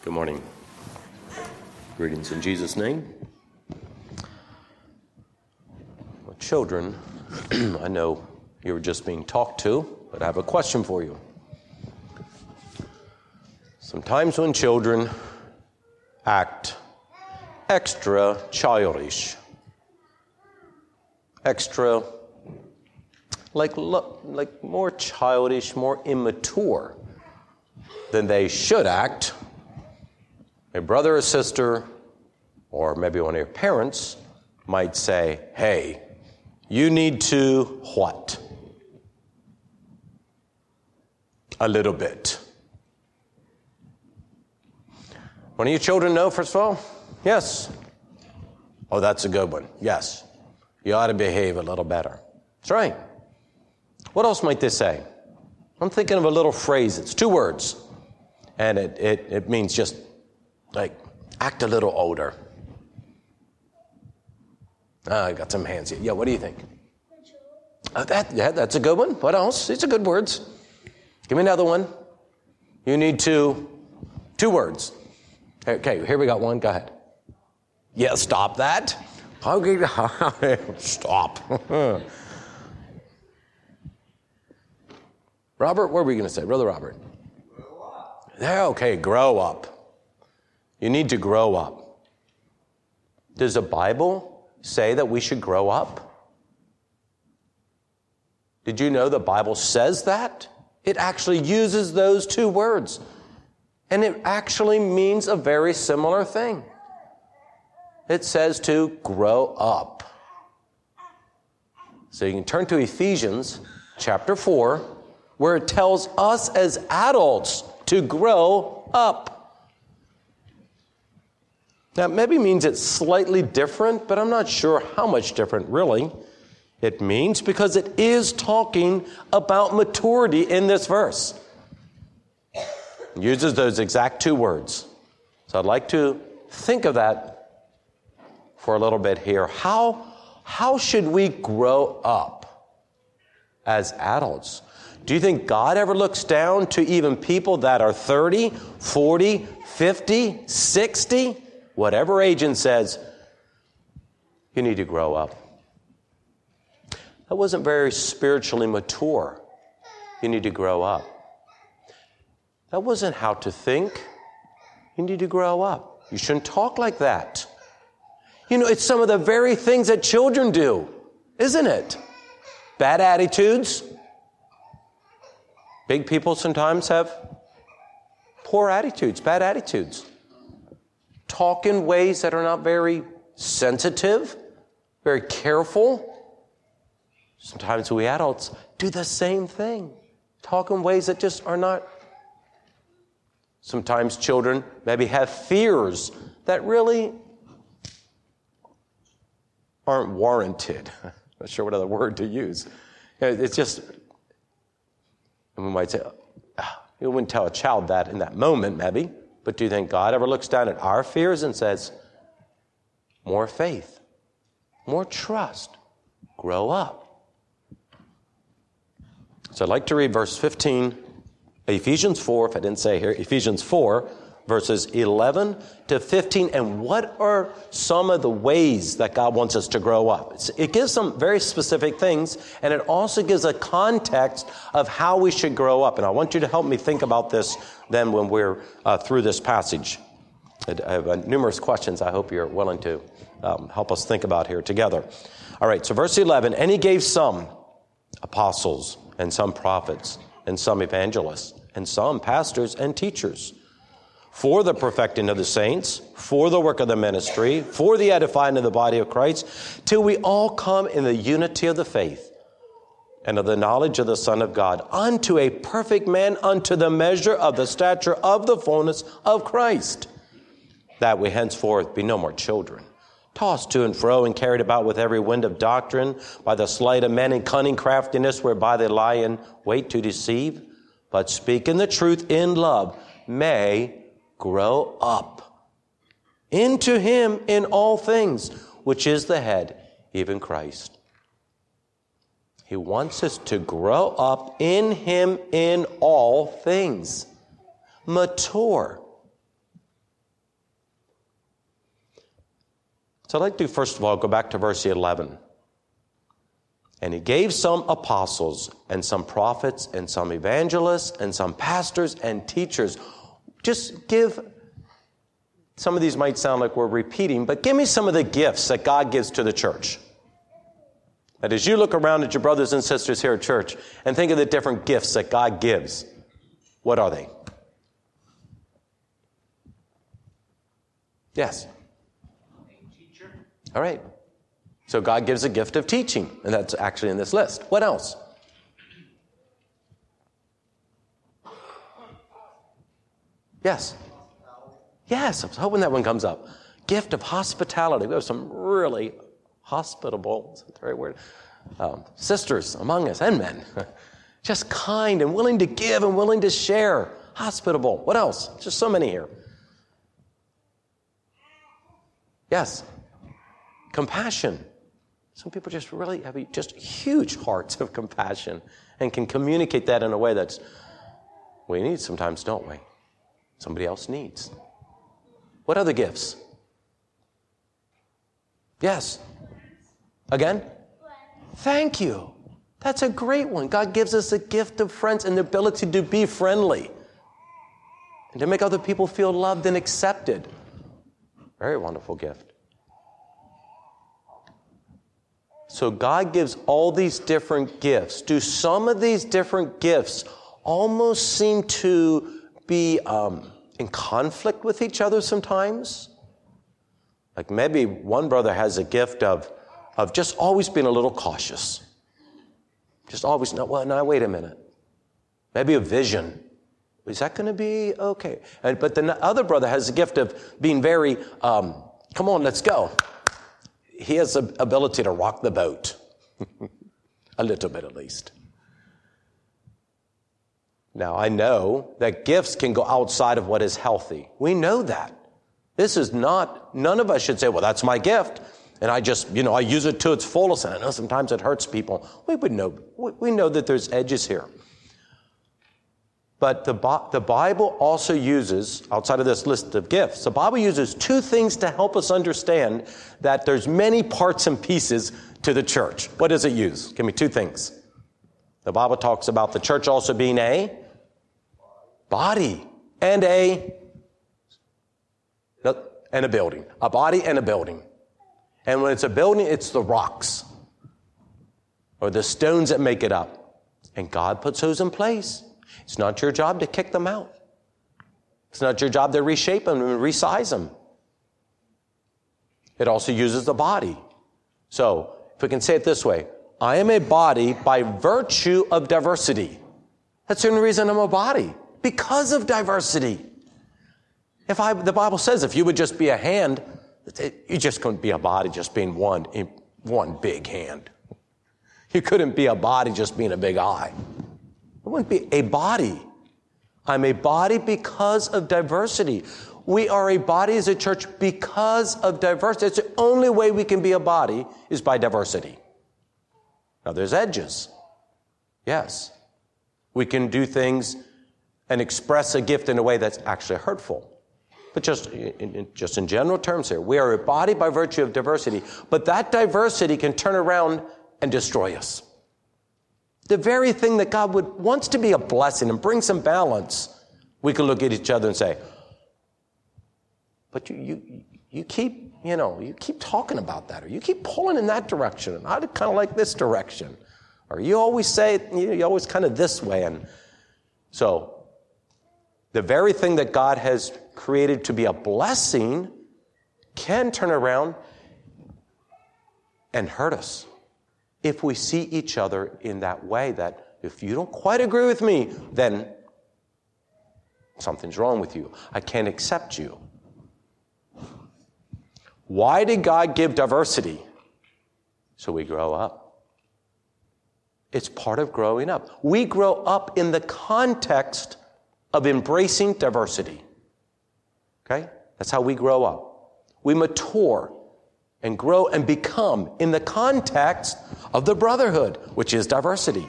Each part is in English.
Good morning. Greetings in Jesus' name. Well, children, I know you were just being talked to, but I have a question for you. Sometimes when children act extra childish, extra like more childish, more immature than they should act, a brother or sister, or maybe one of your parents might say, hey, you need to what? A little bit. One of you children know, first of all? Yes. Oh, that's a good one. Yes. You ought to behave a little better. That's right. What else might they say? I'm thinking of a little phrase. It's 2 words. And it means just like act a little older. I got some hands here. Yeah, what do you think? That's a good one. What else? These are good words. Give me another one. You need to 2 words. Okay, here we got one. Go ahead. Yeah, stop that. Okay, stop. Robert, what were we going to say? Brother Robert. Grow up. Okay, grow up. You need to grow up. Does the Bible say that we should grow up? Did you know the Bible says that? It actually uses those 2 words. And it actually means a very similar thing. It says to grow up. So you can turn to Ephesians chapter 4, where it tells us as adults to grow up. That maybe means it's slightly different, but I'm not sure how much different really it means, because it is talking about maturity in this verse. It uses those exact 2 words. So I'd like to think of that for a little bit here. How should we grow up as adults? Do you think God ever looks down to even people that are 30, 40, 50, 60, whatever age, and says, you need to grow up? That wasn't very spiritually mature. You need to grow up. That wasn't how to think. You need to grow up. You shouldn't talk like that. You know, it's some of the very things that children do, isn't it? Bad attitudes. Big people sometimes have poor attitudes, bad attitudes. Talk in ways that are not very sensitive, very careful. Sometimes we adults do the same thing. Talk in ways that just are not. Sometimes children maybe have fears that really aren't warranted. I'm not sure what other word to use. It's just, and we might say, you wouldn't tell a child that in that moment, maybe, but do you think God ever looks down at our fears and says, more faith, more trust, grow up? So I'd like to read verse 15, Ephesians 4, if I didn't say here, Ephesians 4, verses 11 to 15, and what are some of the ways that God wants us to grow up? It gives some very specific things, and it also gives a context of how we should grow up. And I want you to help me think about this then when we're through this passage. I have numerous questions I hope you're willing to help us think about here together. All right, so verse 11, and he gave some apostles and some prophets and some evangelists and some pastors and teachers, for the perfecting of the saints, for the work of the ministry, for the edifying of the body of Christ, till we all come in the unity of the faith and of the knowledge of the Son of God, unto a perfect man, unto the measure of the stature of the fullness of Christ, that we henceforth be no more children, tossed to and fro and carried about with every wind of doctrine, by the sleight of men and cunning craftiness, whereby they lie in wait to deceive, but speaking the truth in love, may grow up into him in all things, which is the head, even Christ. He wants us to grow up in him in all things. Mature. So I'd like to, first of all, go back to verse 11. And he gave some apostles and some prophets and some evangelists and some pastors and teachers. Just give, some of these might sound like we're repeating, but give me some of the gifts that God gives to the church. That as you look around at your brothers and sisters here at church and think of the different gifts that God gives, what are they? Yes. Teacher. All right. So God gives a gift of teaching, and that's actually in this list. What else? Yes. Yes, I was hoping that one comes up. Gift of hospitality. We have some really hospitable, is that the right word? Sisters among us, and men. Just kind and willing to give and willing to share. Hospitable. What else? Just so many here. Yes. Compassion. Some people just really have just huge hearts of compassion and can communicate that in a way that's we need sometimes, don't we? Somebody else needs. What other gifts? Yes. Again? Thank you. That's a great one. God gives us a gift of friends and the ability to be friendly and to make other people feel loved and accepted. Very wonderful gift. So God gives all these different gifts. Do some of these different gifts almost seem to be in conflict with each other sometimes? Like maybe one brother has a gift of just always being a little cautious. Just always, no, wait a minute. Maybe a vision. Is that going to be okay? But the other brother has a gift of being very, come on, let's go. He has the ability to rock the boat. A little bit at least. Now, I know that gifts can go outside of what is healthy. We know that. This is not, none of us should say, well, that's my gift. And I just, I use it to its fullest. And I know sometimes it hurts people. We know that there's edges here. But the Bible also uses, outside of this list of gifts, the Bible uses two things to help us understand that there's many parts and pieces to the church. What does it use? Give me two things. The Bible talks about the church also being a body and a building. A body and a building. And when it's a building, it's the rocks or the stones that make it up. And God puts those in place. It's not your job to kick them out. It's not your job to reshape them and resize them. It also uses the body. So, if we can say it this way, I am a body by virtue of diversity. That's the only reason I'm a body, because of diversity. The Bible says if you would just be a hand, you just couldn't be a body just being one big hand. You couldn't be a body just being a big eye. It wouldn't be a body. I'm a body because of diversity. We are a body as a church because of diversity. It's the only way we can be a body is by diversity. Now, there's edges. Yes. We can do things and express a gift in a way that's actually hurtful. But just in general terms here, we are a body by virtue of diversity, but that diversity can turn around and destroy us. The very thing that God wants to be a blessing and bring some balance, we can look at each other and say, but you keep talking about that, or you keep pulling in that direction, and I'd kind of like this direction. Or you always say, you always kind of this way. And so the very thing that God has created to be a blessing can turn around and hurt us. If we see each other in that way, that if you don't quite agree with me, then something's wrong with you. I can't accept you. Why did God give diversity? So we grow up. It's part of growing up. We grow up in the context of embracing diversity. Okay? That's how we grow up. We mature and grow and become in the context of the brotherhood, which is diversity.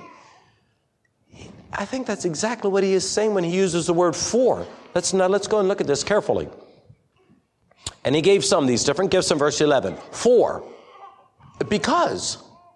I think that's exactly what he is saying when he uses the word for. Let's go and look at this carefully. And he gave some of these different gifts in verse 11. Because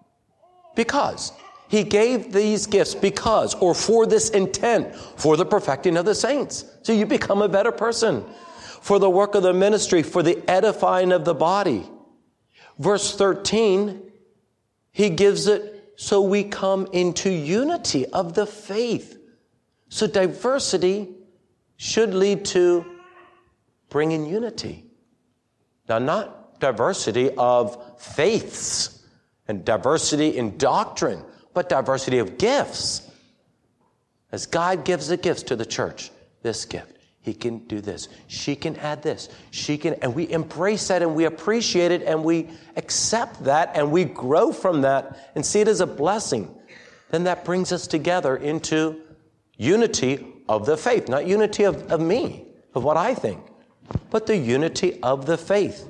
he gave these gifts because, or for this intent, for the perfecting of the saints. So you become a better person. For the work of the ministry, for the edifying of the body. Verse 13, he gives it so we come into unity of the faith. So diversity should lead to bringing unity. Now, not diversity of faiths and diversity in doctrine, but diversity of gifts. As God gives the gifts to the church, this gift, he can do this. She can add this. She can, and we embrace that and we appreciate it and we accept that and we grow from that and see it as a blessing. Then that brings us together into unity of the faith, not unity of me, of what I think, but the unity of the faith.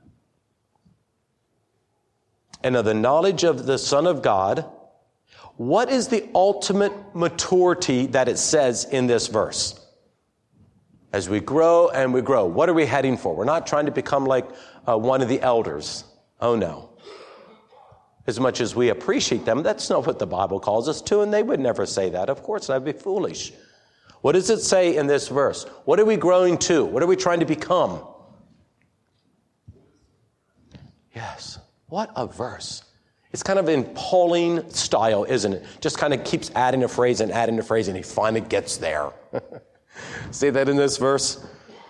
And of the knowledge of the Son of God. What is the ultimate maturity that it says in this verse? As we grow and we grow, what are we heading for? We're not trying to become like one of the elders. Oh, no. As much as we appreciate them, that's not what the Bible calls us to, and they would never say that. Of course, that'd be foolish. What does it say in this verse? What are we growing to? What are we trying to become? Yes. What a verse. It's kind of in Pauline style, isn't it? Just kind of keeps adding a phrase, and he finally gets there. See that in this verse?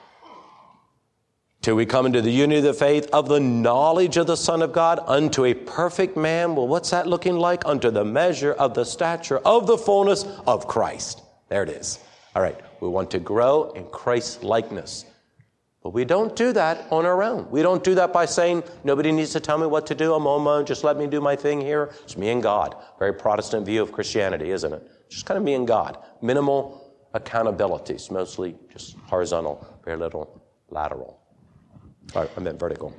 Till we come into the unity of the faith, of the knowledge of the Son of God, unto a perfect man. Well, what's that looking like? Unto the measure of the stature of the fullness of Christ. There it is. All right, we want to grow in Christ's likeness. But we don't do that on our own. We don't do that by saying, nobody needs to tell me what to do. I'm on my own. Just let me do my thing here. It's me and God. Very Protestant view of Christianity, isn't it? Just kind of me and God. Minimal accountabilities, mostly just horizontal, very little lateral. I meant vertical.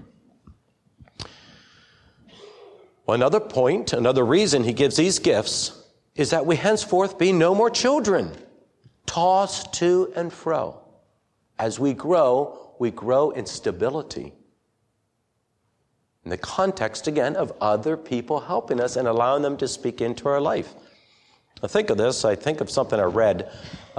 Well, another point, another reason he gives these gifts is that we henceforth be no more children, tossed to and fro. As we grow in stability. In the context, again, of other people helping us and allowing them to speak into our life. I think of this, I think of something I read,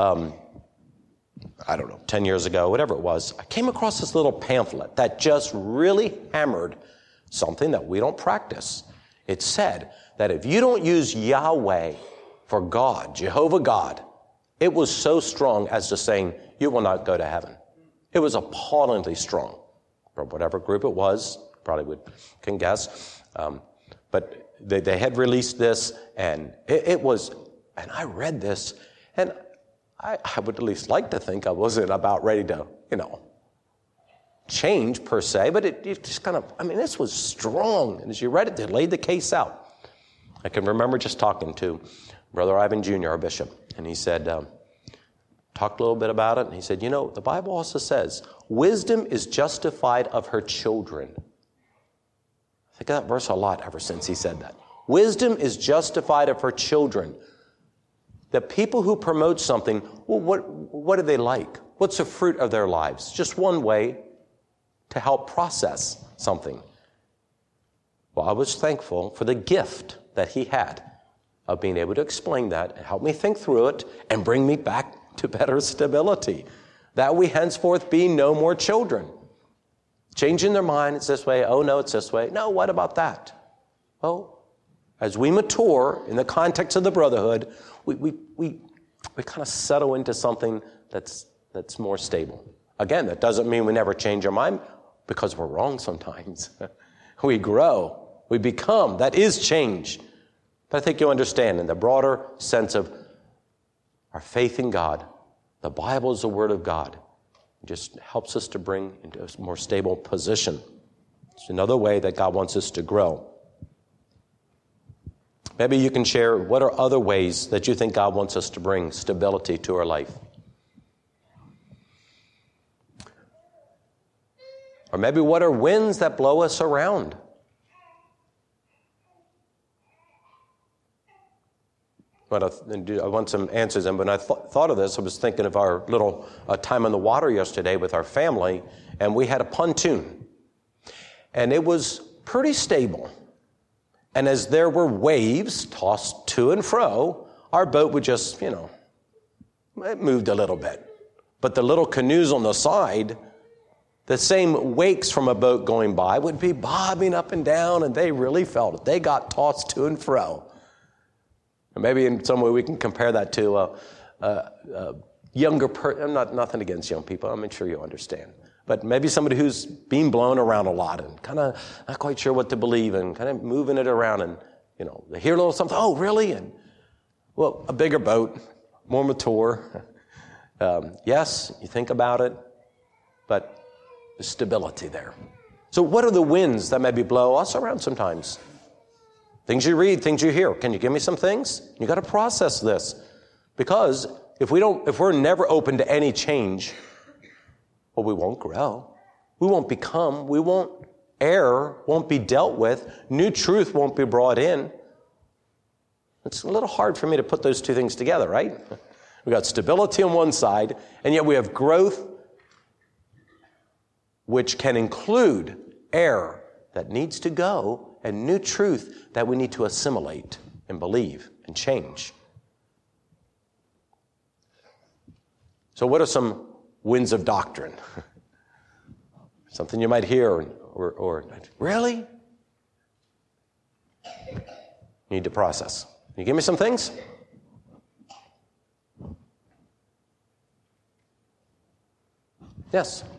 10 years ago, whatever it was. I came across this little pamphlet that just really hammered something that we don't practice. It said that if you don't use Yahweh for God, Jehovah God, it was so strong as to saying, you will not go to heaven. It was appallingly strong. From whatever group it was, probably can guess. But they had released this, and it was, and I read this, and I would at least like to think I wasn't about ready to, change per se, but it just kind of, this was strong. And as you read it, they laid the case out. I can remember just talking to Brother Ivan Jr., our bishop, and he said, talked a little bit about it, and he said, the Bible also says, wisdom is justified of her children. I think of that verse a lot ever since he said that. Wisdom is justified of her children. The people who promote something, well, what do they like? What's the fruit of their lives? Just one way to help process something. Well, I was thankful for the gift that he had of being able to explain that and help me think through it and bring me back to better stability, that we henceforth be no more children. Changing their mind, it's this way. Oh, no, it's this way. No, what about that? Well, as we mature in the context of the brotherhood, we kind of settle into something that's more stable. Again, that doesn't mean we never change our mind because we're wrong sometimes. We grow. We become. That is change. But I think you'll understand in the broader sense of our faith in God, the Bible is the Word of God. It just helps us to bring into a more stable position. It's another way that God wants us to grow. Maybe you can share what are other ways that you think God wants us to bring stability to our life. Or maybe what are winds that blow us around? But I want some answers. And when I thought of this, I was thinking of our little time on the water yesterday with our family, and we had a pontoon. And it was pretty stable. And as there were waves tossed to and fro, our boat would just, it moved a little bit. But the little canoes on the side, the same wakes from a boat going by would be bobbing up and down, and they really felt it. They got tossed to and fro. And maybe in some way we can compare that to a younger person. Nothing against young people. I'm sure you'll understand. But maybe somebody who's being blown around a lot and kind of not quite sure what to believe and kind of moving it around, and, they hear a little something. Oh, really? And, well, a bigger boat, more mature. Yes, you think about it, but there's stability there. So what are the winds that maybe blow us around sometimes? Things you read, things you hear. Can you give me some things? You got to process this, because if we're never open to any change, well, we won't grow. We won't become. We won't err. Won't be dealt with. New truth won't be brought in. It's a little hard for me to put those two things together, right? We got stability on one side, and yet we have growth, which can include error that needs to go, and new truth that we need to assimilate and believe and change. So what are some winds of doctrine? Something you might hear or really? You need to process. Can you give me some things? Yes.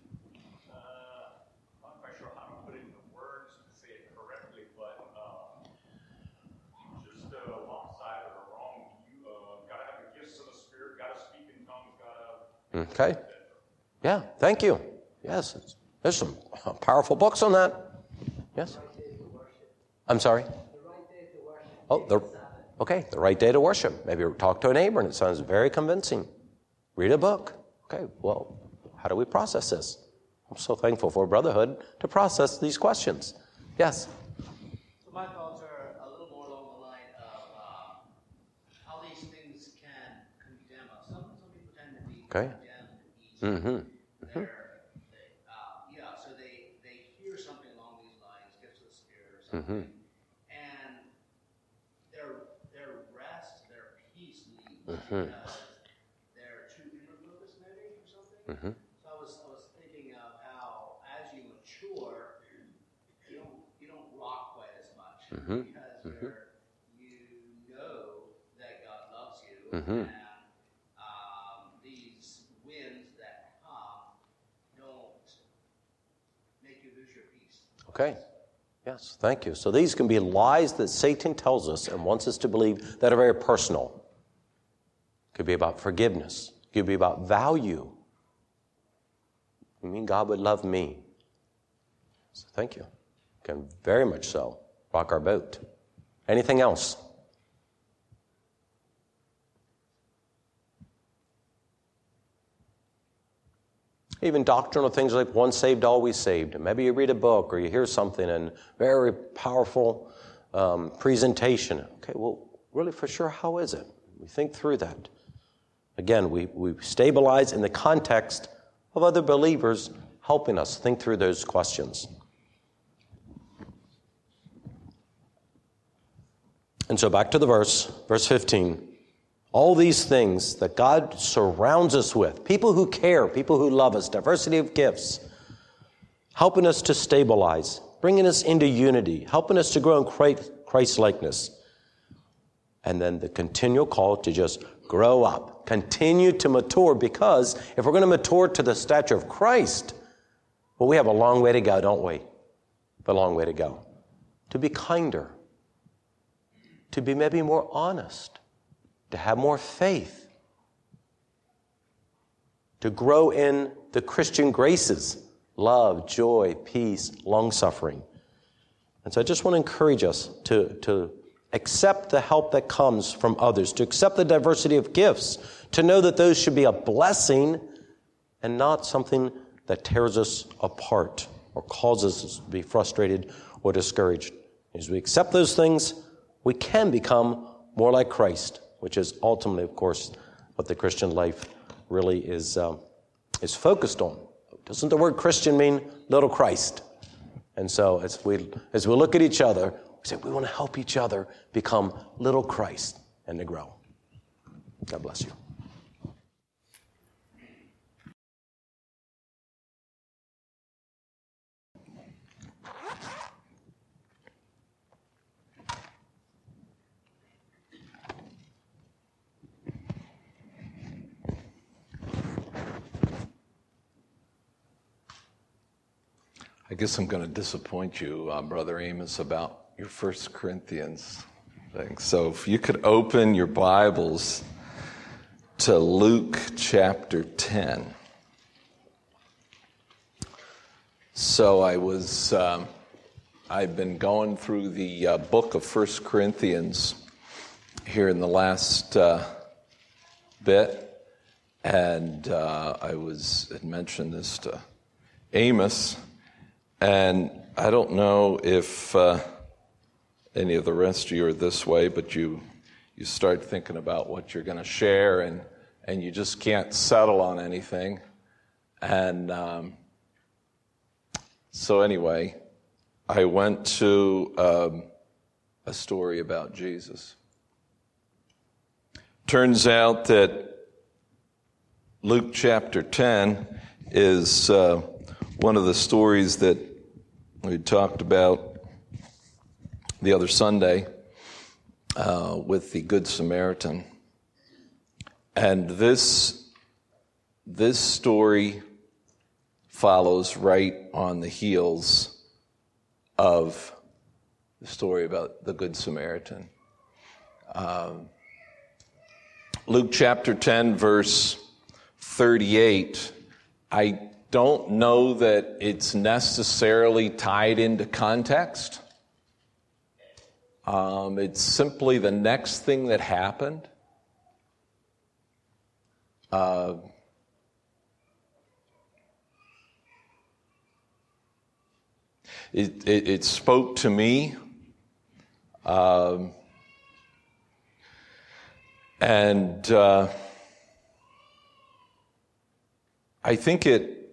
Okay. Yeah, thank you. Yes, there's some powerful books on that. Yes? I'm sorry? The right day to worship. Maybe talk to a neighbor and it sounds very convincing. Read a book. Okay, well, how do we process this? I'm so thankful for Brotherhood to process these questions. Yes? So my thoughts are a little more along the line of how these things can condemn us. Some people tend to be condemned easily. Mm-hmm. So they hear something along these lines, gifts of the Spirit or something, and their rest, their peace leaves because they're too inward focused, maybe, or something. So I was thinking of how as you mature, you don't rock quite as much because you know that God loves you, and these winds that come don't make you lose your peace. Okay. Yes, thank you. So these can be lies that Satan tells us and wants us to believe that are very personal. It could be about forgiveness. It could be about value. You mean God would love me? So thank you. Can very much so rock our boat. Anything else? Even doctrinal things like once saved, always saved. And maybe you read a book or you hear something and very powerful presentation. Okay, well, really for sure, how is it? We think through that. Again, we stabilize in the context of other believers helping us think through those questions. And so back to the verse 15. All these things that God surrounds us with, people who care, people who love us, diversity of gifts, helping us to stabilize, bringing us into unity, helping us to grow in Christ-likeness. And then the continual call to just grow up, continue to mature, because if we're going to mature to the stature of Christ, well, we have a long way to go, don't we? A long way to go. To be kinder, to be maybe more honest, to have more faith, to grow in the Christian graces, love, joy, peace, long-suffering. And so I just want to encourage us to accept the help that comes from others, to accept the diversity of gifts, to know that those should be a blessing and not something that tears us apart or causes us to be frustrated or discouraged. As we accept those things, we can become more like Christ which is ultimately, of course, what the Christian life really is focused on. Doesn't the word Christian mean little Christ? And so as we look at each other, we say we want to help each other become little Christ and to grow. God bless you. I guess I'm going to disappoint you, Brother Amos, about your 1 Corinthians thing. So if you could open your Bibles to Luke chapter 10. So I've been going through the book of 1 Corinthians here in the last bit, and I had mentioned this to Amos. And I don't know if any of the rest of you are this way, but you start thinking about what you're going to share, and you just can't settle on anything. And so anyway, I went to a story about Jesus. Turns out that Luke chapter 10 is one of the stories that we talked about the other Sunday with the Good Samaritan. And this story follows right on the heels of the story about the Good Samaritan. Luke chapter 10, verse 38, I don't know that it's necessarily tied into context. It's simply the next thing that happened. It spoke to me. And I think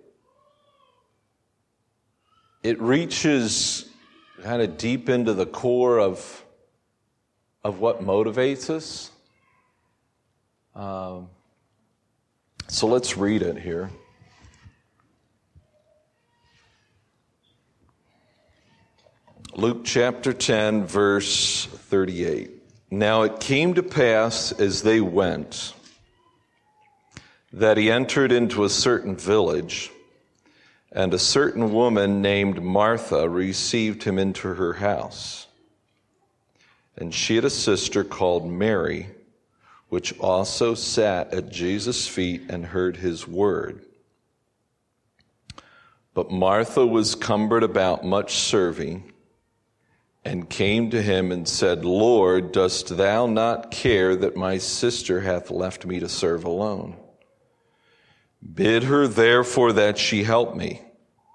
it reaches kind of deep into the core of what motivates us. So let's read it here. Luke chapter 10, verse 38. Now it came to pass as they went that he entered into a certain village, and a certain woman named Martha received him into her house. And she had a sister called Mary, which also sat at Jesus' feet and heard his word. But Martha was cumbered about much serving, and came to him and said, Lord, dost thou not care that my sister hath left me to serve alone? Bid her therefore that she help me.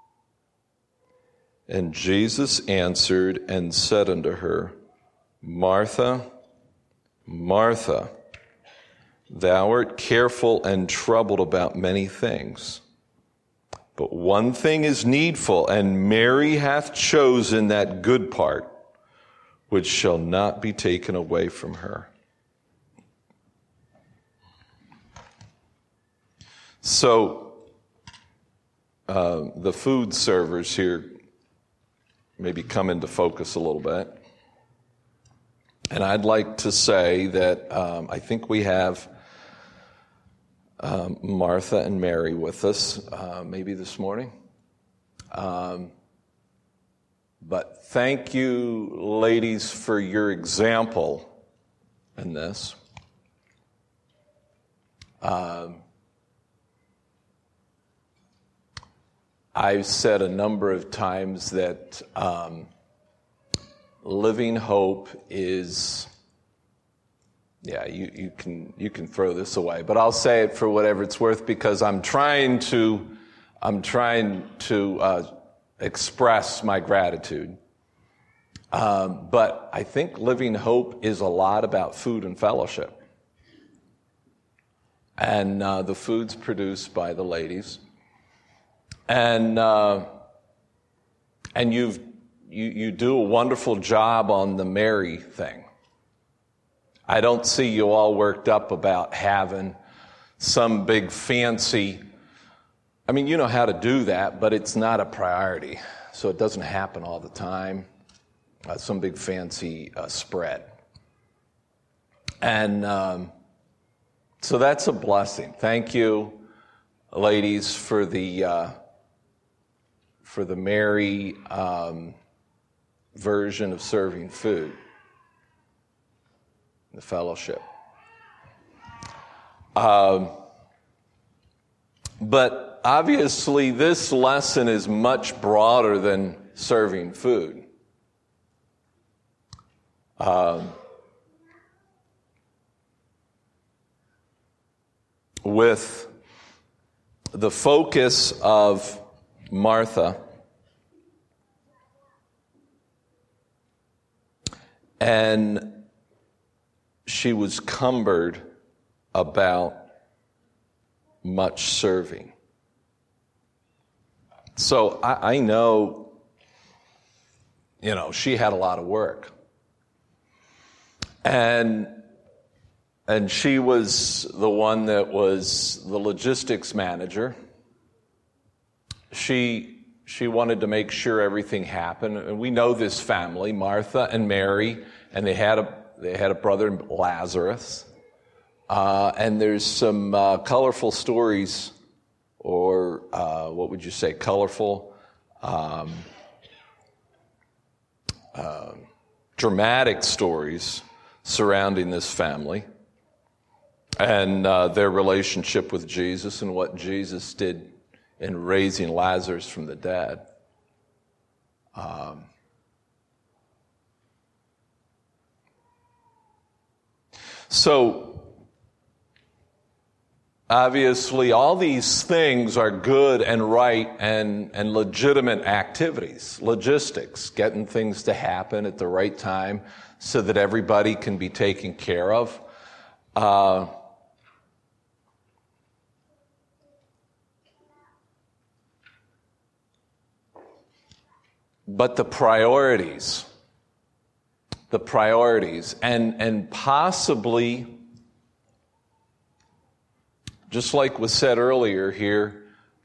And Jesus answered and said unto her, Martha, Martha, thou art careful and troubled about many things. But one thing is needful, and Mary hath chosen that good part, which shall not be taken away from her. So, the food servers here maybe come into focus a little bit. And I'd like to say that I think we have Martha and Mary with us, maybe this morning. But thank you, ladies, for your example in this. I've said a number of times that Living Hope is, you can throw this away, but I'll say it for whatever it's worth because I'm trying to express my gratitude. But I think Living Hope is a lot about food and fellowship. and the food's produced by the ladies, and you do a wonderful job on the Mary thing. I don't see you all worked up about having some big fancy, I mean, you know how to do that, but it's not a priority, so it doesn't happen all the time, some big fancy spread. And so that's a blessing. Thank you, ladies, for the Mary version of serving food, the fellowship. But obviously, this lesson is much broader than serving food. With the focus of Martha and she was cumbered about much serving. So I know, she had a lot of work. And she was the one that was the logistics manager. She wanted to make sure everything happened. And we know this family, Martha and Mary, and they had a brother, Lazarus. And there's some colorful stories, or what would you say, colorful, dramatic stories surrounding this family and their relationship with Jesus and what Jesus did in raising Lazarus from the dead. So, obviously, all these things are good and right and legitimate activities, logistics, getting things to happen at the right time so that everybody can be taken care of. But the priorities, and possibly, just like was said earlier here,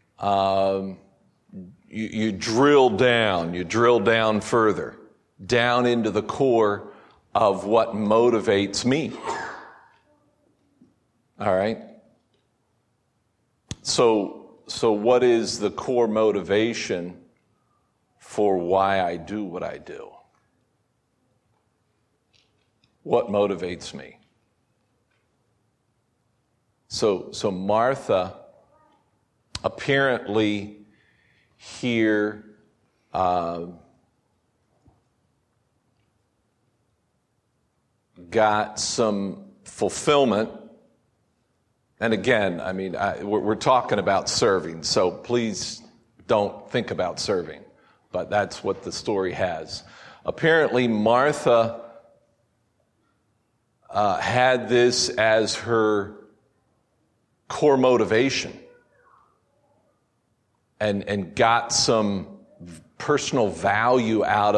you drill down further, down into the core of what motivates me. All right? So what is the core motivation for why I do what I do? What motivates me? So Martha apparently here got some fulfillment. And again, I mean, we're talking about serving, so please don't think about serving. But that's what the story has. Apparently, Martha had this as her core motivation and got some personal value out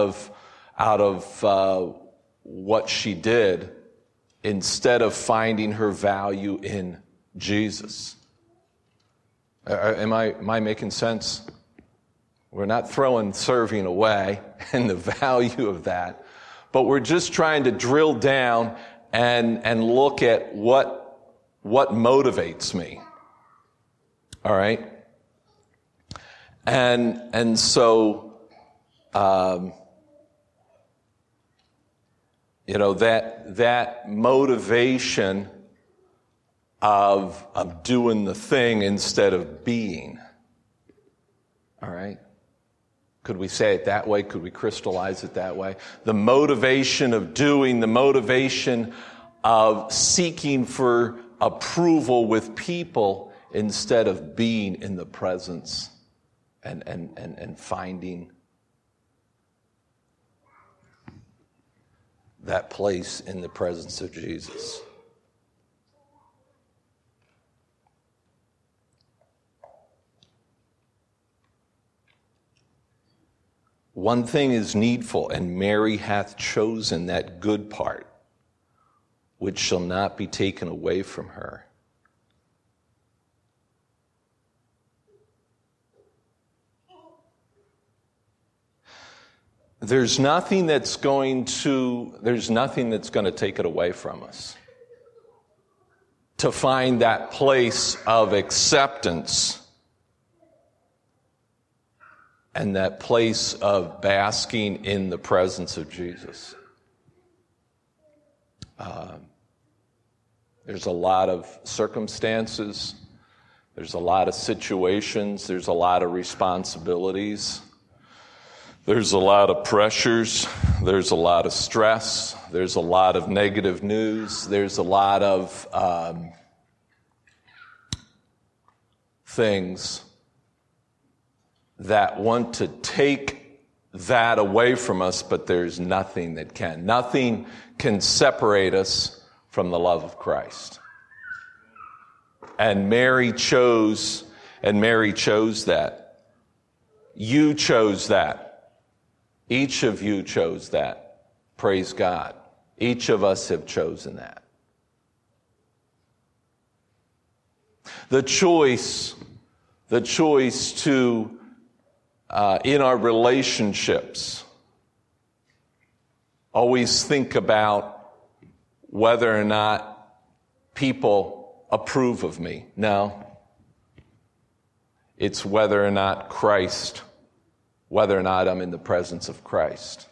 of what she did instead of finding her value in Jesus. Am I making sense? We're not throwing serving away and the value of that, but we're just trying to drill down and look at what motivates me. All right? And so that motivation of doing the thing instead of being. All right? Could we say it that way? Could we crystallize it that way? The motivation of doing, the motivation of seeking for approval with people instead of being in the presence and finding that place in the presence of Jesus. One thing is needful, and Mary hath chosen that good part, which shall not be taken away from her. There's nothing that's going to take it away from us. To find that place of acceptance and that place of basking in the presence of Jesus. There's a lot of circumstances, there's a lot of situations, there's a lot of responsibilities, there's a lot of pressures, there's a lot of stress, there's a lot of negative news, there's a lot of things that want to take that away from us, but there's nothing that can. Nothing can separate us from the love of Christ. And Mary chose that. You chose that. Each of you chose that. Praise God. Each of us have chosen that. The choice to, in our relationships, always think about whether or not people approve of me. No. It's whether or not whether or not I'm in the presence of Christ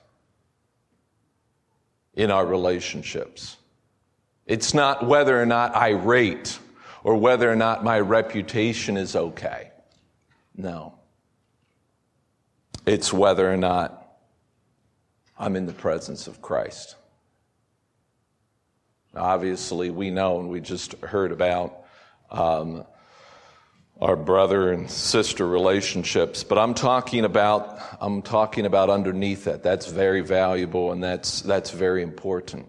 in our relationships. It's not whether or not I rate or whether or not my reputation is okay. No. It's whether or not I'm in the presence of Christ. Obviously, we know, and we just heard about our brother and sister relationships, but I'm talking about underneath that. That's very valuable, and that's very important.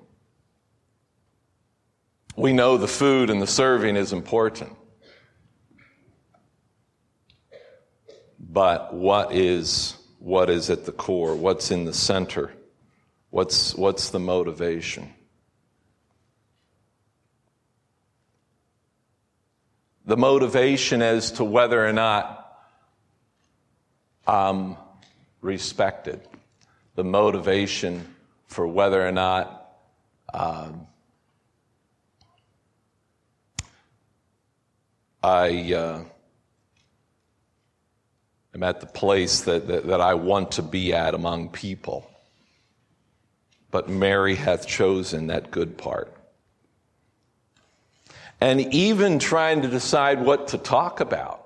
We know the food and the serving is important, but what is at the core? What's in the center? What's the motivation? The motivation as to whether or not I'm respected. The motivation for whether or not I am at the place that I want to be at among people. But Mary hath chosen that good part. And even trying to decide what to talk about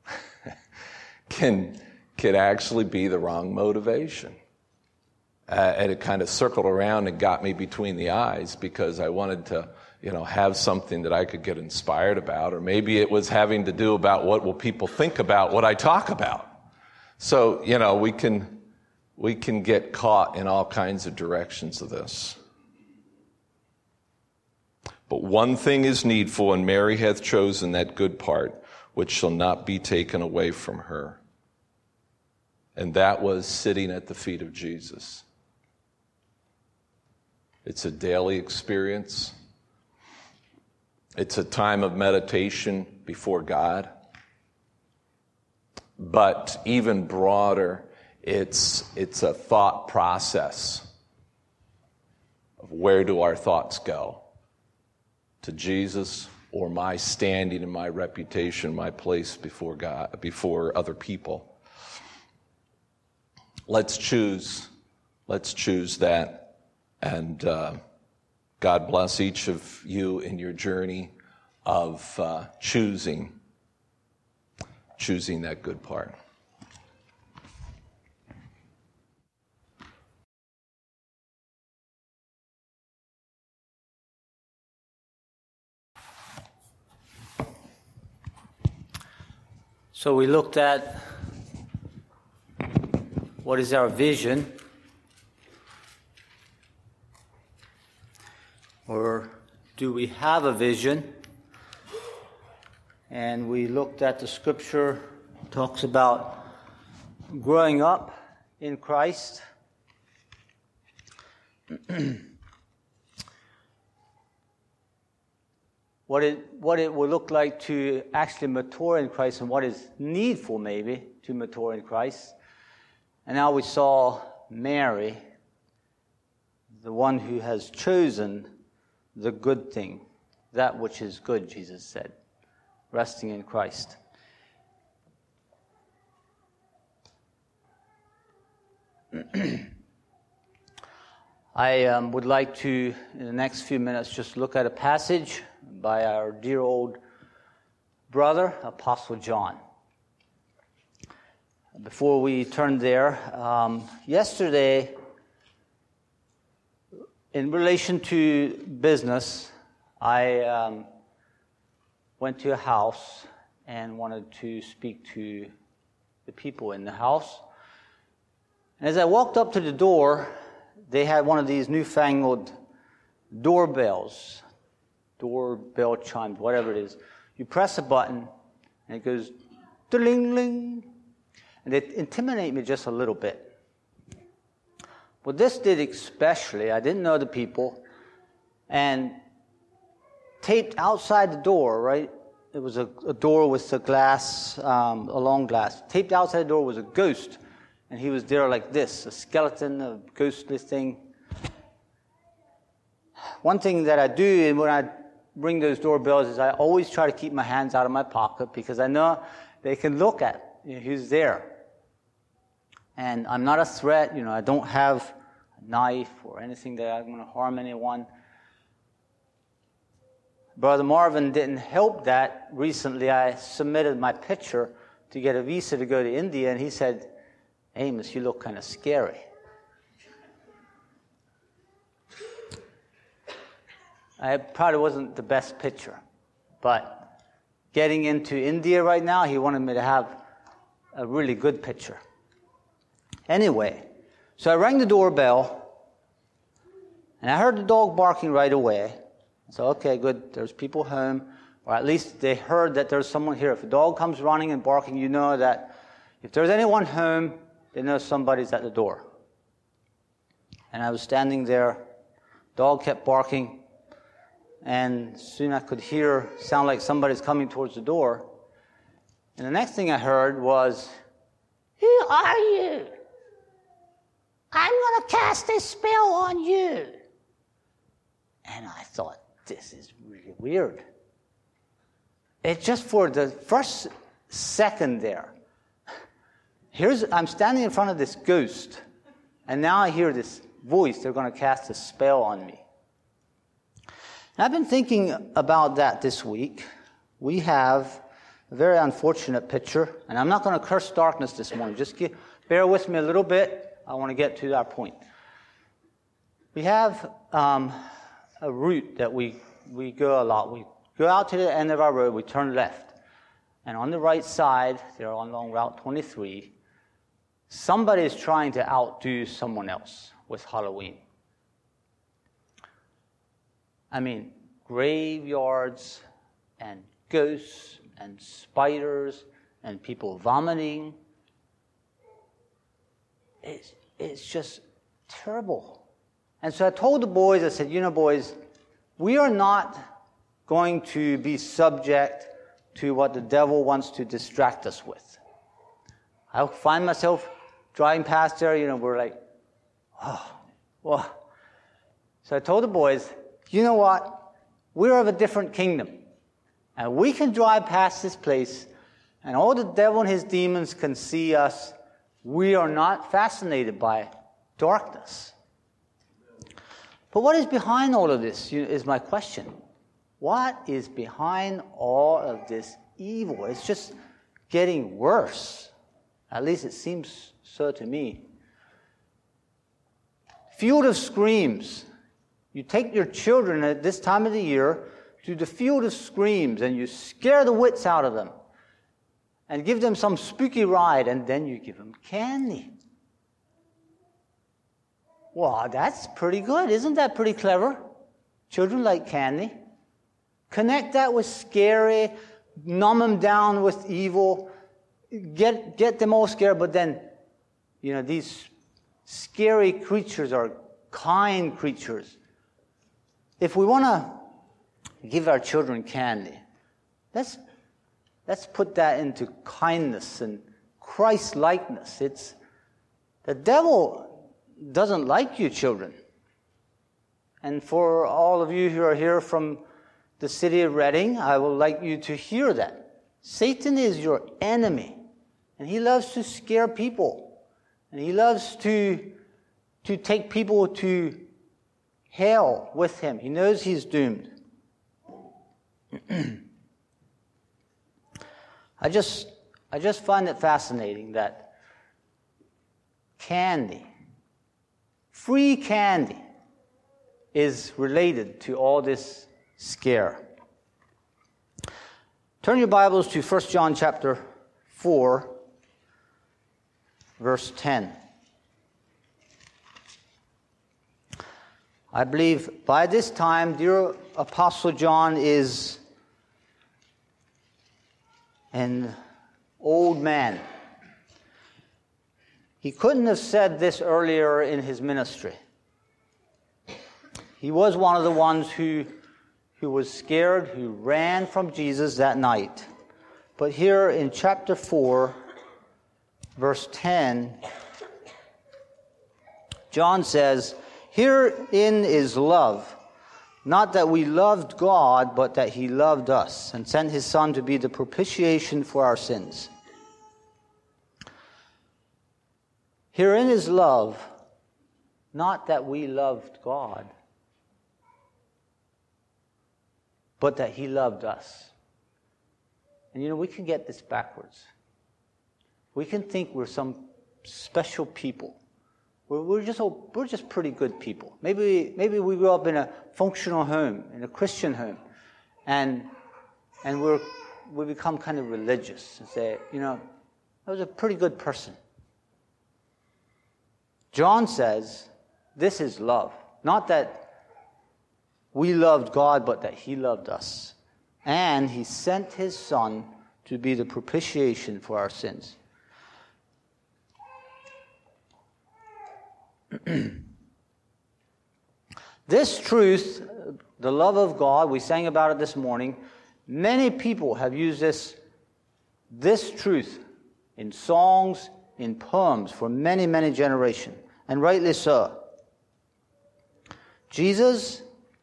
can actually be the wrong motivation. And it kind of circled around and got me between the eyes because I wanted to, have something that I could get inspired about, or maybe it was having to do about what will people think about what I talk about. So, we can get caught in all kinds of directions of this. But one thing is needful, and Mary hath chosen that good part, which shall not be taken away from her. And that was sitting at the feet of Jesus. It's a daily experience. It's a time of meditation before God. But even broader, it's a thought process of where do our thoughts go? To Jesus, or my standing and my reputation, my place before God, before other people. Let's choose that, and God bless each of you in your journey of choosing that good part. So we looked at what is our vision, or do we have a vision? And we looked at the scripture talks about growing up in Christ. What it will look like to actually mature in Christ, and what is needful maybe to mature in Christ. And now we saw Mary, the one who has chosen the good thing, that which is good, Jesus said, resting in Christ. I would like to, in the next few minutes, just look at a passage by our dear old brother, Apostle John. Before we turn there, yesterday, in relation to business, I went to a house and wanted to speak to the people in the house. And as I walked up to the door, they had one of these newfangled doorbell chimes, whatever it is. You press a button, and it goes, ding-ling. And they intimidate me just a little bit. But this did especially. I didn't know the people. And taped outside the door, right? It was a door with a glass, a long glass. Taped outside the door was a ghost. And he was there like this, a skeleton, a ghostly thing. One thing that I do when I ring those doorbells is I always try to keep my hands out of my pocket because I know they can look at who's there. And I'm not a threat, I don't have a knife or anything that I'm going to harm anyone. Brother Marvin didn't help that. Recently I submitted my picture to get a visa to go to India, and he said, Amos, you look kind of scary. I probably wasn't the best picture, but getting into India right now, he wanted me to have a really good picture. Anyway, so I rang the doorbell, and I heard the dog barking right away. So, okay, good, there's people home, or at least they heard that there's someone here. If a dog comes running and barking, you know that if there's anyone home, they know somebody's at the door. And I was standing there, dog kept barking, and soon I could sound like somebody's coming towards the door. And the next thing I heard was, "Who are you? I'm going to cast a spell on you." And I thought, this is really weird. It just for the first second there, I'm standing in front of this ghost, and now I hear this voice, they're going to cast a spell on me. And I've been thinking about that this week. We have a very unfortunate picture, and I'm not going to curse darkness this morning. Just bear with me a little bit. I want to get to that point. We have a route that we go a lot. We go out to the end of our road, we turn left. And on the right side, they're along Route 23, somebody is trying to outdo someone else with Halloween. I mean, graveyards and ghosts and spiders and people vomiting. It's just terrible. And so I told the boys, I said, boys, we are not going to be subject to what the devil wants to distract us with. I find myself driving past there, we're like, well. So I told the boys, you know what? We're of a different kingdom. And we can drive past this place, and all the devil and his demons can see us. We are not fascinated by darkness. But what is behind all of this is my question. What is behind all of this evil? It's just getting worse. At least it seems so to me. Field of Screams. You take your children at this time of the year to the Field of Screams, and you scare the wits out of them and give them some spooky ride, and then you give them candy. Well, that's pretty good. Isn't that pretty clever? Children like candy. Connect that with scary, numb them down with evil, get them all scared, but then, these scary creatures or kind creatures. If we want to give our children candy, let's put that into kindness and Christ-likeness. The devil doesn't like you, children. And for all of you who are here from the city of Reading, I would like you to hear that. Satan is your enemy, and he loves to scare people, and he loves to take people to hell with him. He knows he's doomed. I just find it fascinating that candy, free candy, is related to all this scare. Turn your Bibles to 1 John chapter 4, verse 10. I believe by this time, dear Apostle John is an old man. He couldn't have said this earlier in his ministry. He was one of the ones who was scared, who ran from Jesus that night. But here in chapter 4, verse 10, John says, "Herein is love, not that we loved God, but that he loved us and sent his Son to be the propitiation for our sins." Herein is love, not that we loved God, but that he loved us. And we can get this backwards. We can think we're some special people. We're just pretty good people. Maybe we grew up in a functional home, in a Christian home, and we become kind of religious and say, I was a pretty good person. John says, this is love. Not that we loved God, but that he loved us. And he sent his Son to be the propitiation for our sins. This truth, the love of God, we sang about it this morning. Many people have used this truth in songs, in poems for many, many generations, and rightly so. Jesus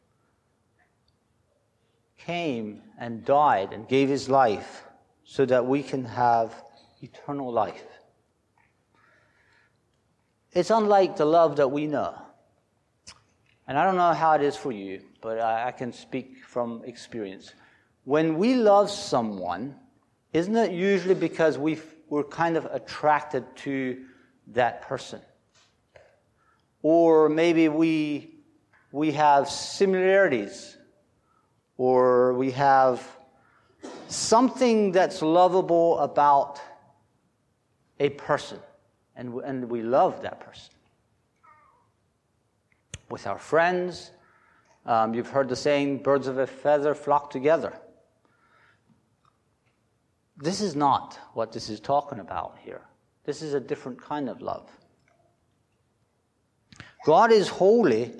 came and died and gave his life so that we can have eternal life. It's unlike the love that we know. And I don't know how it is for you, but I can speak from experience. When we love someone, isn't it usually because we're kind of attracted to that person? Or maybe we have similarities, or we have something that's lovable about a person, and we love that person. With our friends, you've heard the saying, birds of a feather flock together. This is not what this is talking about here. This is a different kind of love. God is holy,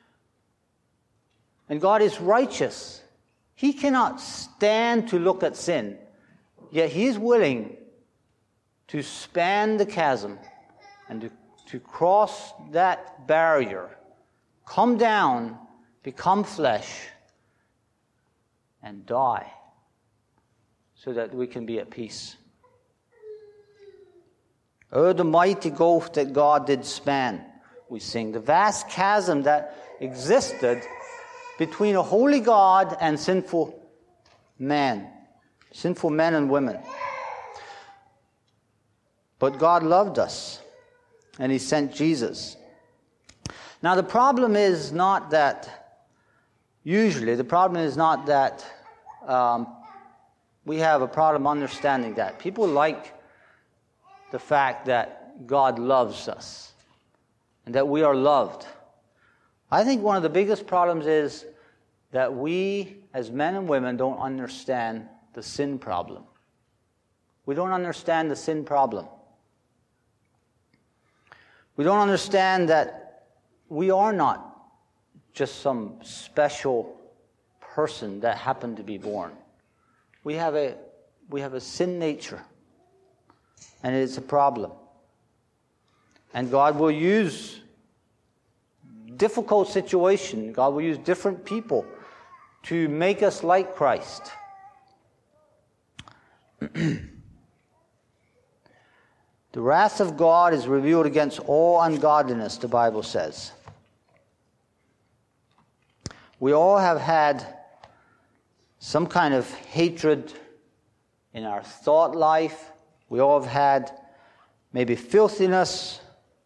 and God is righteous. He cannot stand to look at sin, yet he is willing to span the chasm and to cross that barrier, come down, become flesh, and die so that we can be at peace. Oh, the mighty gulf that God did span, we sing. The vast chasm that existed between a holy God and sinful men and women. But God loved us, and he sent Jesus. Now, the problem is not that, usually, the problem is not that we have a problem understanding that. People like the fact that God loves us and that we are loved. I think one of the biggest problems is that we, as men and women, don't understand the sin problem. We don't understand the sin problem. We don't understand that we are not just some special person that happened to be born. We have a sin nature, and it's a problem. And God will use difficult situation. God will use different people to make us like Christ. The wrath of God is revealed against all ungodliness, the Bible says. We all have had some kind of hatred in our thought life. We all have had maybe filthiness,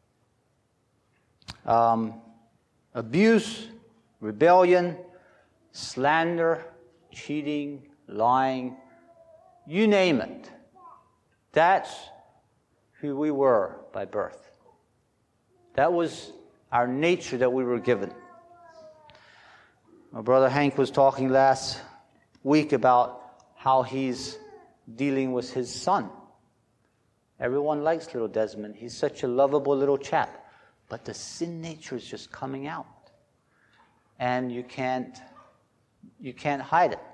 abuse, rebellion, slander, cheating, lying, you name it. That's who we were by birth. That was our nature that we were given. My brother Hank was talking last week about how he's dealing with his son. Everyone likes little Desmond. He's such a lovable little chap. But the sin nature is just coming out. And you can't hide it.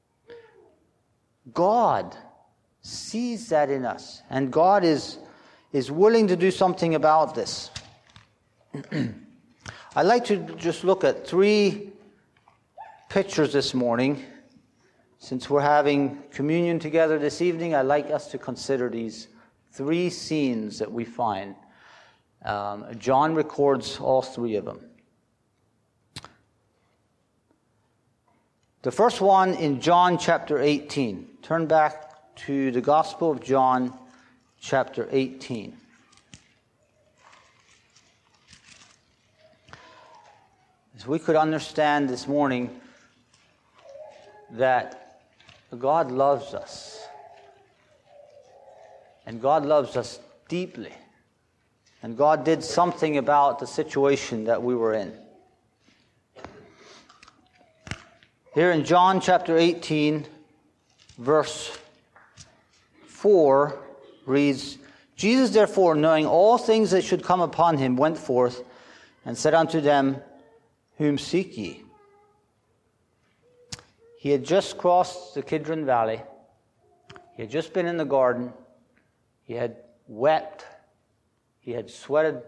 God sees that in us. And God is willing to do something about this. I'd like to just look at 3 pictures this morning. Since we're having communion together this evening, I'd like us to consider these 3 scenes that we find. John records all 3 of them. The first one in John chapter 18. Turn back to the Gospel of John chapter 18. As we could understand this morning that God loves us. And God loves us deeply. And God did something about the situation that we were in. Here in John chapter 18, verse 4 reads, Jesus therefore, knowing all things that should come upon him, went forth and said unto them, Whom seek ye? He had just crossed the Kidron Valley. He had just been in the garden. He had wept. He had sweated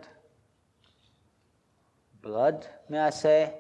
blood, may I say.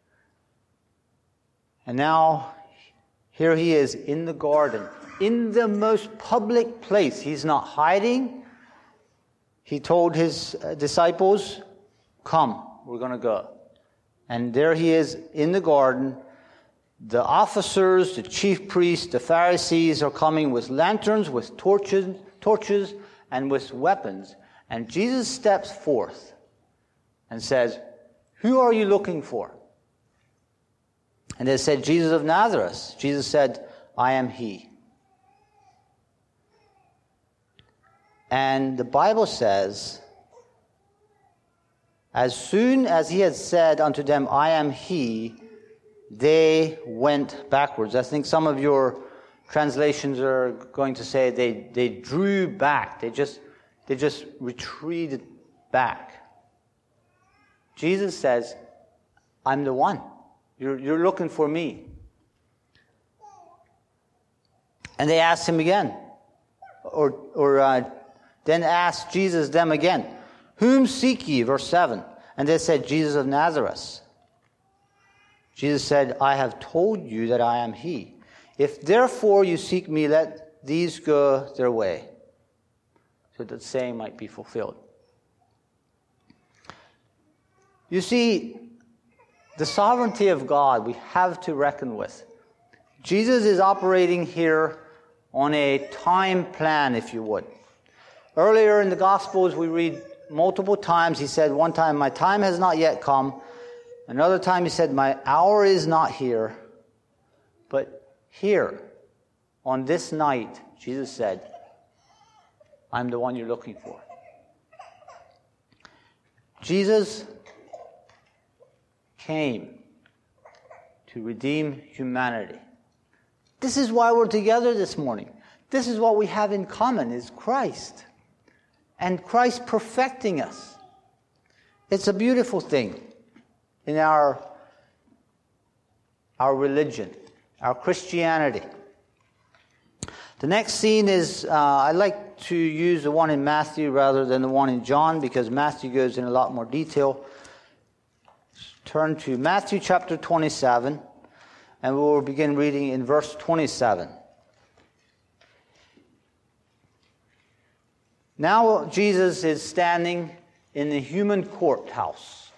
And now, here he is in the garden, in the most public place. He's not hiding. He told his disciples, Come, we're going to go. And there he is in the garden. The officers, the chief priests, the Pharisees are coming with lanterns, with torches, and with weapons. And Jesus steps forth and says, Who are you looking for? And they said, Jesus of Nazareth. Jesus said, I am he. And the Bible says, as soon as he had said unto them, I am he, they went backwards. I think some of your translations are going to say they drew back. They just retreated back. Jesus says, I'm the one. You're looking for me. And they asked him again. Then asked Jesus them again, Whom seek ye? Verse 7. And they said, Jesus of Nazareth. Jesus said, I have told you that I am he. If therefore you seek me, let these go their way. So that the saying might be fulfilled. You see, the sovereignty of God we have to reckon with. Jesus is operating here on a time plan, if you would. Earlier in the Gospels, we read multiple times, he said one time, my time has not yet come. Another time he said, my hour is not here. But here, on this night, Jesus said, I'm the one you're looking for. Jesus came to redeem humanity. This is why we're together this morning. This is what we have in common, is Christ. And Christ perfecting us. It's a beautiful thing in our religion, our Christianity. The next scene is, I like to use the one in Matthew rather than the one in John because Matthew goes in a lot more detail. Turn to Matthew chapter 27, and we will begin reading in verse 27. Now Jesus is standing in the human courthouse.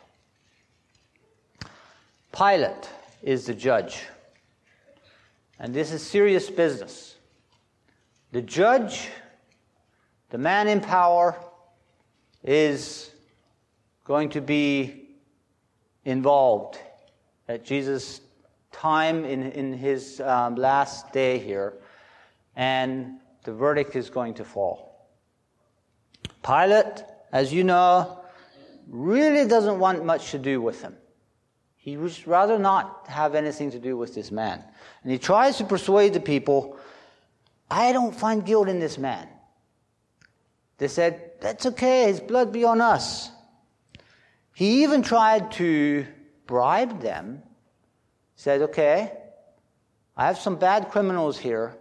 Pilate is the judge. And this is serious business. The judge, the man in power, is going to be involved at Jesus' time in his last day here, and the verdict is going to fall. Pilate, as you know, really doesn't want much to do with him. He would rather not have anything to do with this man. And he tries to persuade the people, I don't find guilt in this man. They said, that's okay, his blood be on us. He even tried to bribe them. Said, okay, I have some bad criminals here.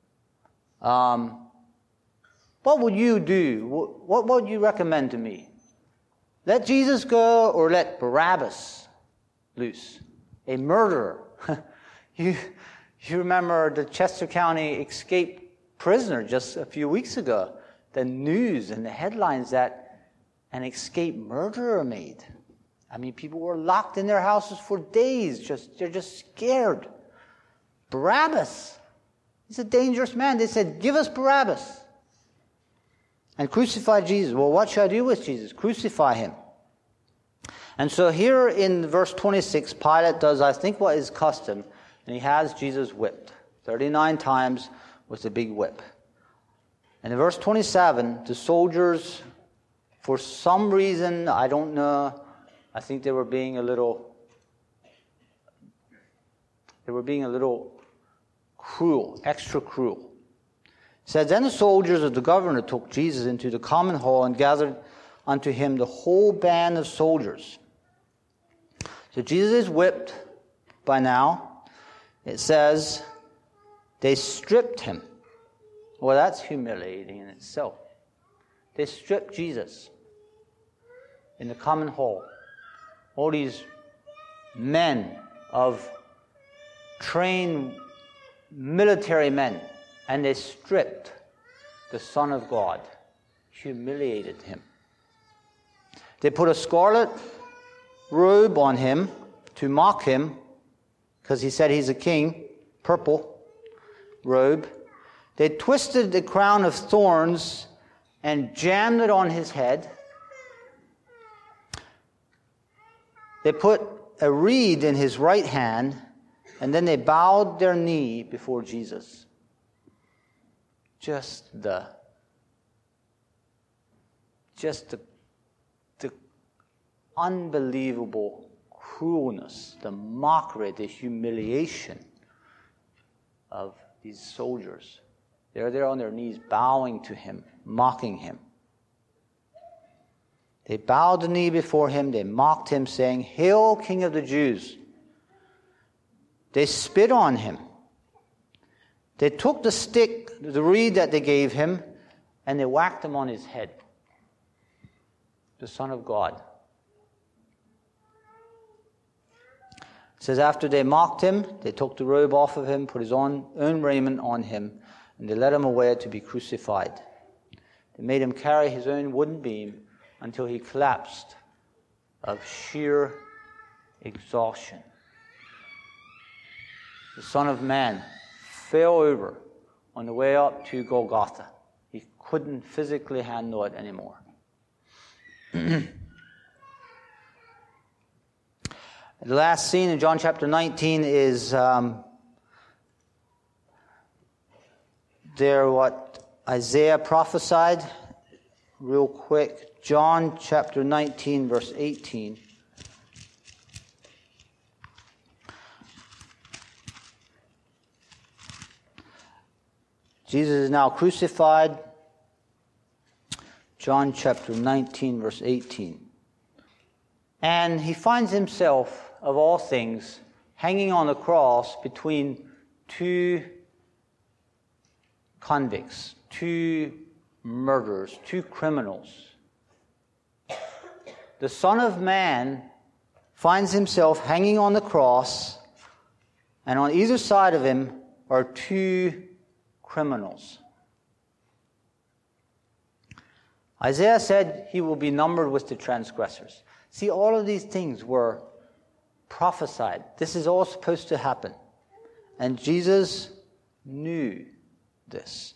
What would you do? What would you recommend to me? Let Jesus go or let Barabbas loose? A murderer. You remember the Chester County escaped prisoner just a few weeks ago. The news and the headlines that an escaped murderer made. I mean, people were locked in their houses for days. They're just scared. Barabbas. He's a dangerous man. They said, give us Barabbas. And crucify Jesus. Well, what should I do with Jesus? Crucify him. And so here in verse 26, Pilate does, I think, what is custom. And he has Jesus whipped 39 times with a big whip. And in verse 27, the soldiers, for some reason, I don't know, I think they were being a little cruel, extra cruel. It says, then the soldiers of the governor took Jesus into the common hall and gathered unto him the whole band of soldiers. So Jesus is whipped by now. It says, they stripped him. Well, that's humiliating in itself. They stripped Jesus in the common hall. All these men of trained military men, and they stripped the Son of God, humiliated him. They put a scarlet robe on him to mock him, because he said he's a king, purple robe. They twisted the crown of thorns and jammed it on his head. They put a reed in his right hand, and then they bowed their knee before Jesus. Just the unbelievable cruelness, the mockery, the humiliation of these soldiers. They're there on their knees bowing to him, mocking him. They bowed the knee before him, they mocked him, saying, Hail, King of the Jews! They spit on him. They took the stick, the reed that they gave him, and they whacked him on his head. The Son of God. It says, after they mocked him, they took the robe off of him, put his own raiment on him, and they led him away to be crucified. They made him carry his own wooden beam until he collapsed of sheer exhaustion. The Son of Man fell over on the way up to Golgotha. He couldn't physically handle it anymore. The last scene in John chapter 19 is there what Isaiah prophesied. Real quick, John chapter 19, verse 18. Jesus is now crucified. John chapter 19, verse 18. And he finds himself, of all things, hanging on the cross between two convicts, two murderers, two criminals. The Son of Man finds himself hanging on the cross, and on either side of him are two criminals. Isaiah said he will be numbered with the transgressors. See, all of these things were prophesied. This is all supposed to happen. And Jesus knew this.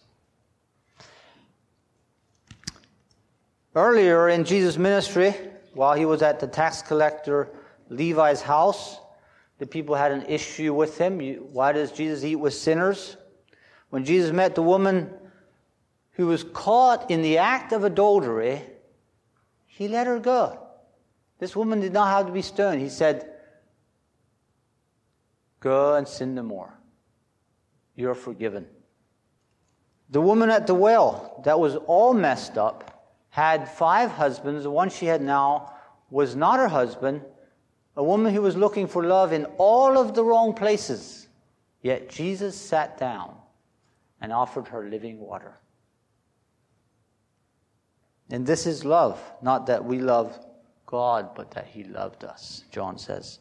Earlier in Jesus' ministry, while he was at the tax collector Levi's house, the people had an issue with him. Why does Jesus eat with sinners? When Jesus met the woman who was caught in the act of adultery, he let her go. This woman did not have to be stoned. He said, "Go and sin no more. You're forgiven." The woman at the well that was all messed up had 5 husbands. The one she had now was not her husband, a woman who was looking for love in all of the wrong places. Yet Jesus sat down and offered her living water. And this is love, not that we love God, but that he loved us, John says.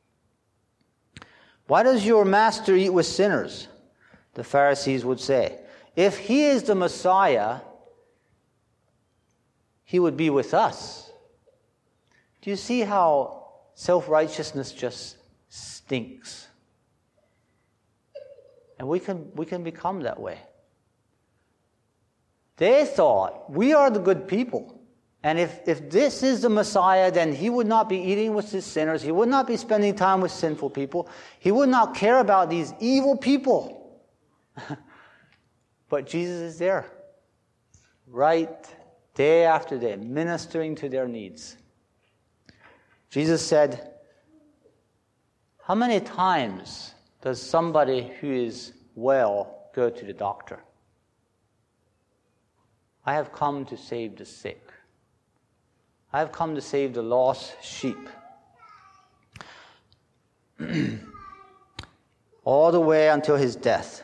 Why does your master eat with sinners? The Pharisees would say. If he is the Messiah, he would be with us. Do you see how self-righteousness just stinks? And we can become that way. They thought, we are the good people. And if this is the Messiah, then he would not be eating with his sinners. He would not be spending time with sinful people. He would not care about these evil people. But Jesus is there, right day after day, ministering to their needs. Jesus said, how many times does somebody who is well go to the doctor? I have come to save the sick. I have come to save the lost sheep. All the way until his death.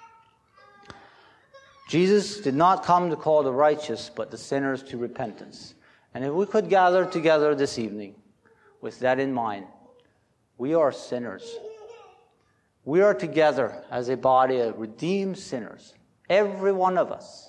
Jesus did not come to call the righteous, but the sinners to repentance. And if we could gather together this evening with that in mind, we are sinners. We are together as a body of redeemed sinners. Every one of us.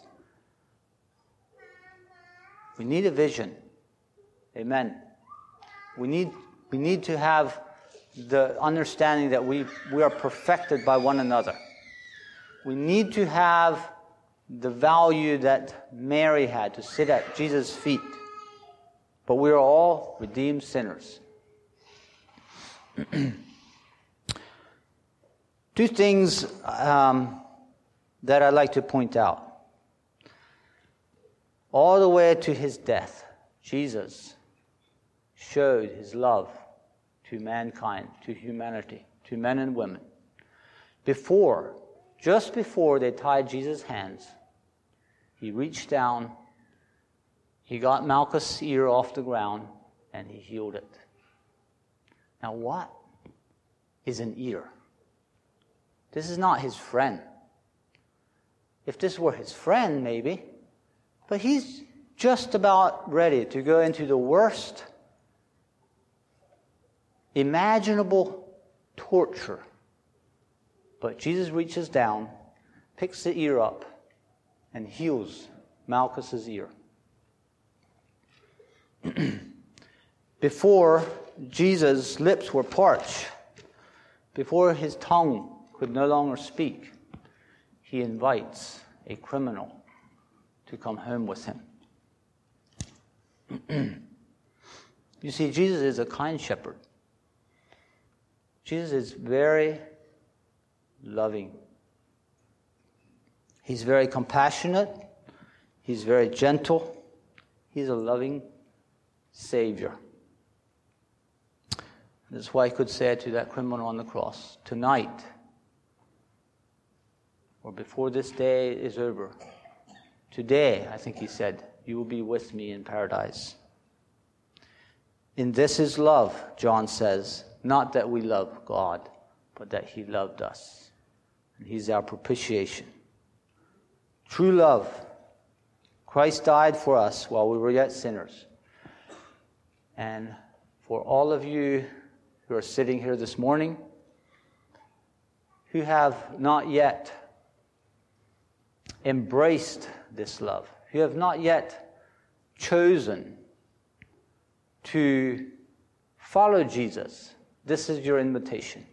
We need a vision. Amen. We need to have the understanding that we are perfected by one another. We need to have the value that Mary had to sit at Jesus' feet. But we are all redeemed sinners. 2 things that I'd like to point out. All the way to his death, Jesus showed his love to mankind, to humanity, to men and women. Just before they tied Jesus' hands, he reached down, he got Malchus' ear off the ground, and he healed it. Now what is an ear? This is not his friend. If this were his friend, maybe, but he's just about ready to go into the worst imaginable torture. But Jesus reaches down, picks the ear up, and heals Malchus' ear. Before Jesus' lips were parched, before his tongue could no longer speak, he invites a criminal to come home with him. You see, Jesus is a kind shepherd. Jesus is very loving. He's very compassionate. He's very gentle. He's a loving Savior. That's why he could say to that criminal on the cross, tonight, or before this day is over, today, I think he said, you will be with me in paradise. In this is love, John says, not that we love God, but that he loved us. And he's our propitiation. True love. Christ died for us while we were yet sinners. And for all of you who are sitting here this morning, who have not yet embraced this love, who have not yet chosen to follow Jesus, this is your invitation.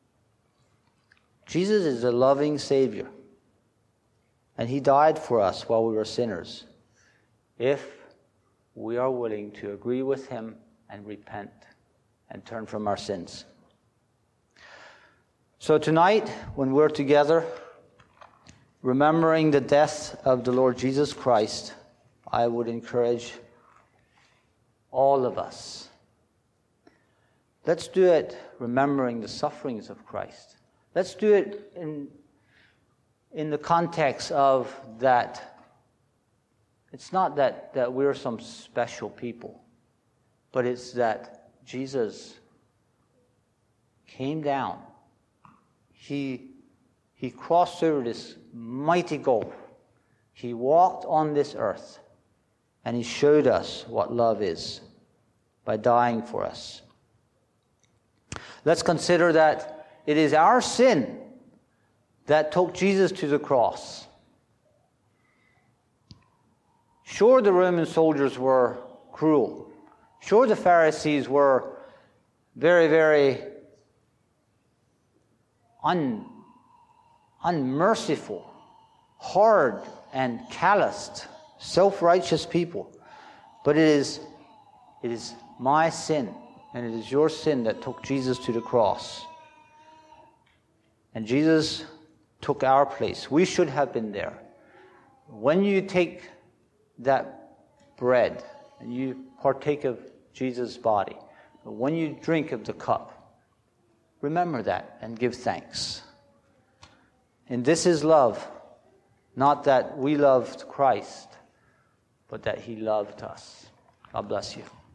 Jesus is a loving Savior, and he died for us while we were sinners, if we are willing to agree with him and repent and turn from our sins. So tonight, when we're together, remembering the death of the Lord Jesus Christ, I would encourage all of us. Let's do it remembering the sufferings of Christ. Let's do it in the context of that. It's not that we're some special people, but it's that Jesus came down. He crossed over this mighty gulf. He walked on this earth, and he showed us what love is by dying for us. Let's consider that it is our sin that took Jesus to the cross. Sure, the Roman soldiers were cruel. Sure, the Pharisees were very, very unmerciful, hard and calloused, self-righteous people. But it is my sin and it is your sin that took Jesus to the cross. And Jesus took our place. We should have been there. When you take that bread and you partake of Jesus' body, when you drink of the cup, remember that and give thanks. And this is love, not that we loved Christ, but that he loved us. God bless you.